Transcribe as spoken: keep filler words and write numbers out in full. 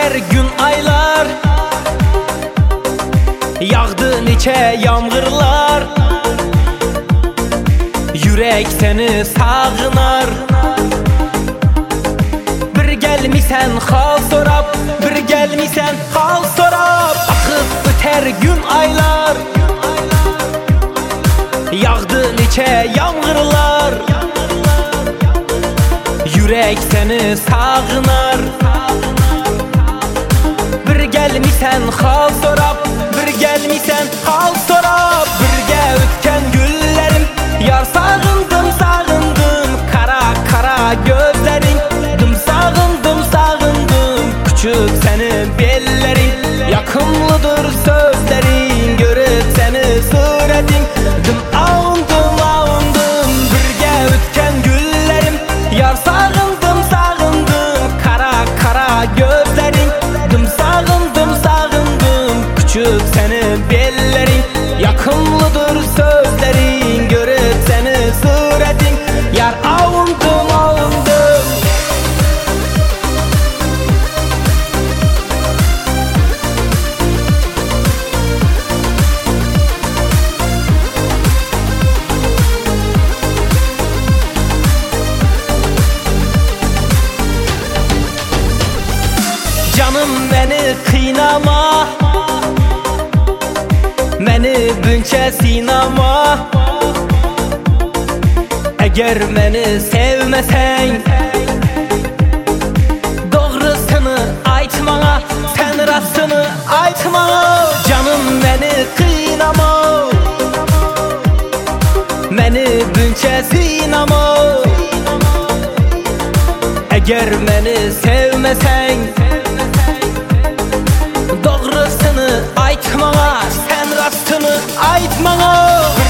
öter gün aylar, yağdı neçe yağmurlar. Yürek seni sağınar, bir gelmisen hal sorap, bir gelmisen hal sorap. Akıp öter gün aylar, yağdı neçe yağmurlar. Yürek seni sağınar, bir gelmisen hal sorap, bir gelmisen hal sorap. Birge ötken güllerim, yar sağındım sağındım. Kara kara gözlerin, dım sağındım sağındım. Küçük senin bellerin, yakınlıdır sözlerin. Görüp seni suretin, dım ağındım ağındım. Birge ötken güllerim, yar sağındım sağındım. Kara kara gözlerin, dım sağındım sağındım. Küçük senin bellerin, yakınlıdır sözlerin. Görüp seni suretin, yar ağındım ağındım. Canım beni kıynama, beni bünçe sinama. Eğer beni sevmesen, doğrusunu aytmana, sen rastını aytmana. Canım beni kıynama, beni bünçe sinama. Eğer beni sevmesen, doğrusunu aytmana, sen rastını aytmana.